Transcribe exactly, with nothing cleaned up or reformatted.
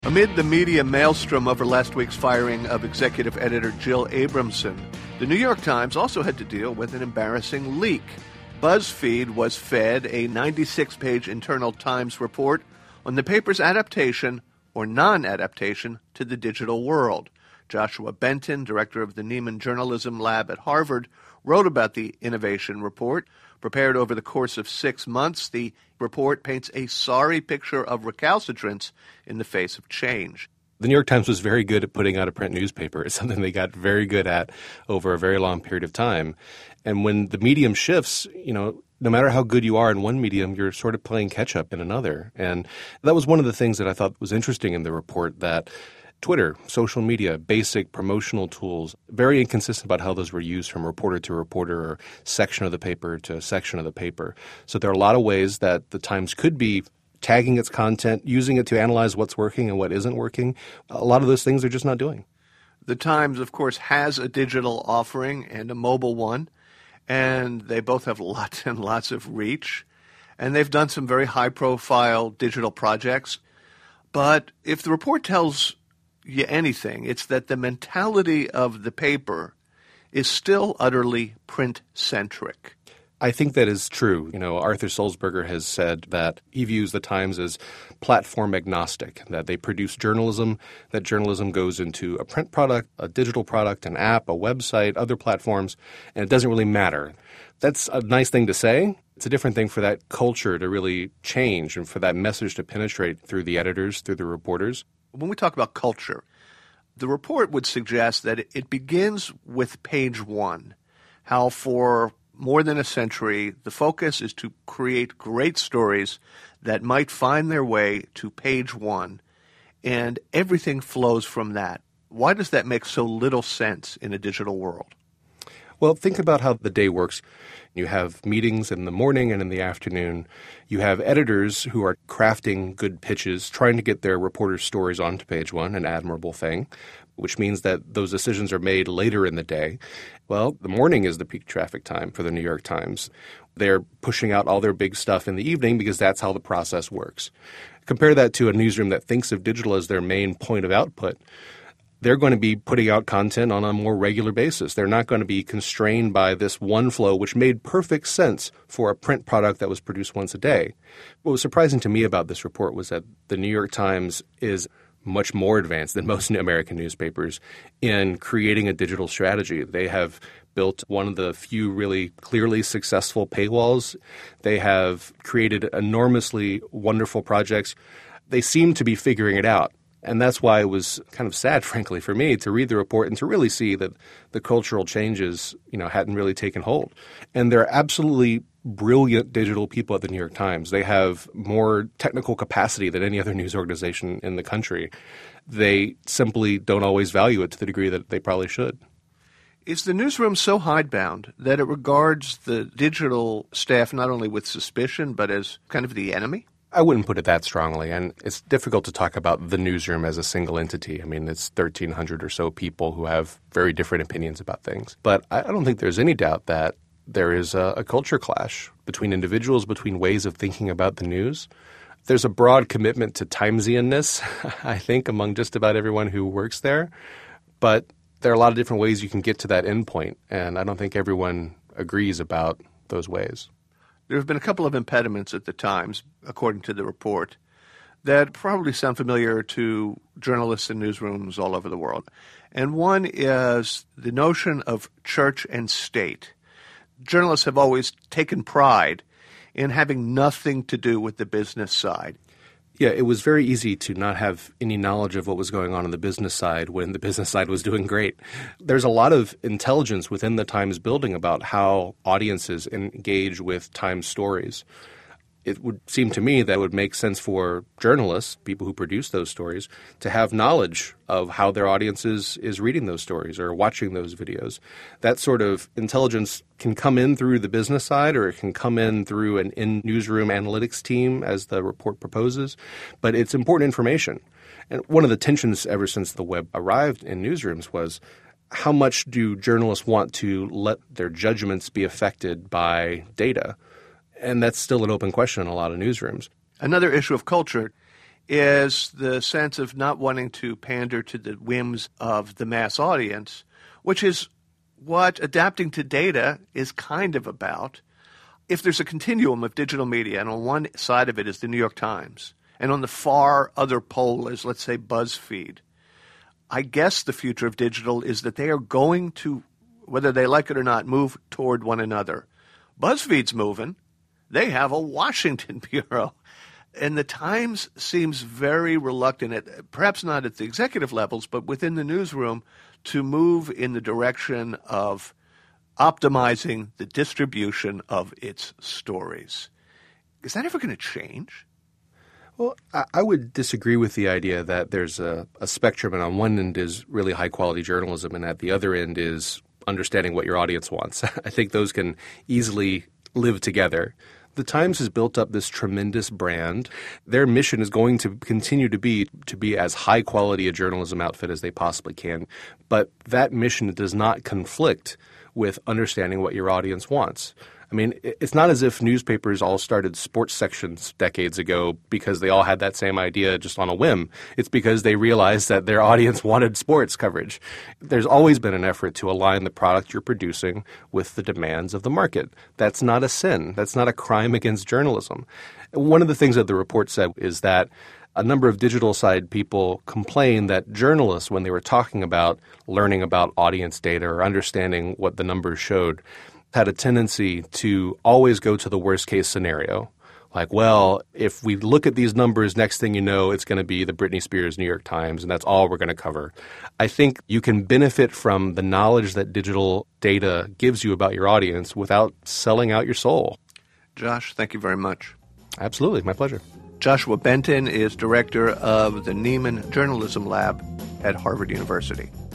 Amid the media maelstrom over last week's firing of executive editor Jill Abramson, the New York Times also had to deal with an embarrassing leak. BuzzFeed was fed a ninety-six page internal Times report on the paper's adaptation or non-adaptation to the digital world. Joshua Benton, director of the Nieman Journalism Lab at Harvard, wrote about the innovation report. Prepared over the course of six months, the report paints a sorry picture of recalcitrance in the face of change. The New York Times was very good at putting out a print newspaper. It's something they got very good at over a very long period of time. And when the medium shifts, you know, no matter how good you are in one medium, you're sort of playing catch-up in another. And that was one of the things that I thought was interesting in the report, that Twitter, social media, basic promotional tools, very inconsistent about how those were used from reporter to reporter or section of the paper to section of the paper. So there are a lot of ways that the Times could be tagging its content, using it to analyze what's working and what isn't working. A lot of those things they're just not doing. The Times, of course, has a digital offering and a mobile one, and they both have lots and lots of reach. And they've done some very high-profile digital projects. But if the report tells you anything, it's that the mentality of the paper is still utterly print-centric. I think that is true. You know, Arthur Sulzberger has said that he views the Times as platform agnostic, that they produce journalism, that journalism goes into a print product, a digital product, an app, a website, other platforms, and it doesn't really matter. That's a nice thing to say. It's a different thing for that culture to really change and for that message to penetrate through the editors, through the reporters. When we talk about culture, the report would suggest that it begins with page one, how for more than a century the focus is to create great stories that might find their way to page one, and everything flows from that. Why does that make so little sense in a digital world? Well, think about how the day works. You have meetings in the morning and in the afternoon. You have editors who are crafting good pitches, trying to get their reporters' stories onto page one, an admirable thing, which means that those decisions are made later in the day. Well, the morning is the peak traffic time for the New York Times. They're pushing out all their big stuff in the evening because that's how the process works. Compare that to a newsroom that thinks of digital as their main point of output. They're going to be putting out content on a more regular basis. They're not going to be constrained by this one flow, which made perfect sense for a print product that was produced once a day. What was surprising to me about this report was that the New York Times is much more advanced than most American newspapers in creating a digital strategy. They have built one of the few really clearly successful paywalls. They have created enormously wonderful projects. They seem to be figuring it out. And that's why it was kind of sad, frankly, for me to read the report and to really see that the cultural changes, you know, hadn't really taken hold. And they're absolutely brilliant digital people at the New York Times. They have more technical capacity than any other news organization in the country. They simply don't always value it to the degree that they probably should. Is the newsroom so hidebound that it regards the digital staff not only with suspicion but as kind of the enemy? I wouldn't put it that strongly, and it's difficult to talk about the newsroom as a single entity. I mean, it's thirteen hundred or so people who have very different opinions about things. But I don't think there's any doubt that there is a, a culture clash between individuals, between ways of thinking about the news. There's a broad commitment to Timesianness, I think, among just about everyone who works there. But there are a lot of different ways you can get to that endpoint, and I don't think everyone agrees about those ways. There have been a couple of impediments at the Times, according to the report, that probably sound familiar to journalists in newsrooms all over the world. And one is the notion of church and state. Journalists have always taken pride in having nothing to do with the business side. Yeah, it was very easy to not have any knowledge of what was going on on the business side when the business side was doing great. There's a lot of intelligence within the Times building about how audiences engage with Times stories. It would seem to me that it would make sense for journalists, people who produce those stories, to have knowledge of how their audience is, is reading those stories or watching those videos. That sort of intelligence can come in through the business side, or it can come in through an in-newsroom analytics team, as the report proposes. But it's important information. And one of the tensions ever since the web arrived in newsrooms was, how much do journalists want to let their judgments be affected by data? And that's still an open question in a lot of newsrooms. Another issue of culture is the sense of not wanting to pander to the whims of the mass audience, which is what adapting to data is kind of about. If there's a continuum of digital media, and on one side of it is the New York Times, and on the far other pole is, let's say, BuzzFeed, I guess the future of digital is that they are going to, whether they like it or not, move toward one another. BuzzFeed's moving. They have a Washington bureau. And the Times seems very reluctant, at, perhaps not at the executive levels, but within the newsroom, to move in the direction of optimizing the distribution of its stories. Is that ever going to change? Well, I would disagree with the idea that there's a, a spectrum, and on one end is really high-quality journalism, and at the other end is understanding what your audience wants. I think those can easily live together. The Times has built up this tremendous brand. Their mission is going to continue to be to be as high-quality a journalism outfit as they possibly can. But that mission does not conflict with understanding what your audience wants. I mean, it's not as if newspapers all started sports sections decades ago because they all had that same idea just on a whim. It's because they realized that their audience wanted sports coverage. There's always been an effort to align the product you're producing with the demands of the market. That's not a sin. That's not a crime against journalism. One of the things that the report said is that a number of digital side people complained that journalists, when they were talking about learning about audience data or understanding what the numbers showed, had a tendency to always go to the worst case scenario. Like, well, if we look at these numbers, next thing you know, it's going to be the Britney Spears New York Times, and that's all we're going to cover. I think you can benefit from the knowledge that digital data gives you about your audience without selling out your soul. Josh, thank you very much. Absolutely. My pleasure. Joshua Benton is director of the Nieman Journalism Lab at Harvard University.